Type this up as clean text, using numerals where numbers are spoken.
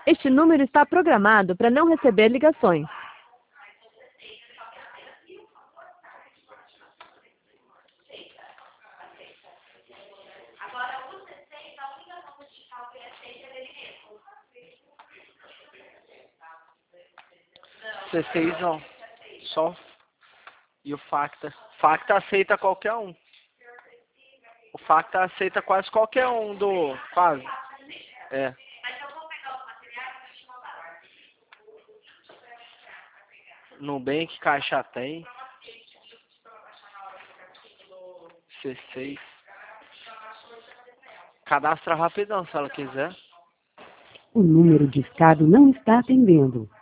Este número está programado para não receber ligações. C6 não. Só. E o Facta. Facta aceita qualquer um. O Facta aceita quase qualquer um do... Quase. É. Nubank, Caixa tem. C6. Cadastra rapidão se ela quiser. O número discado não está atendendo.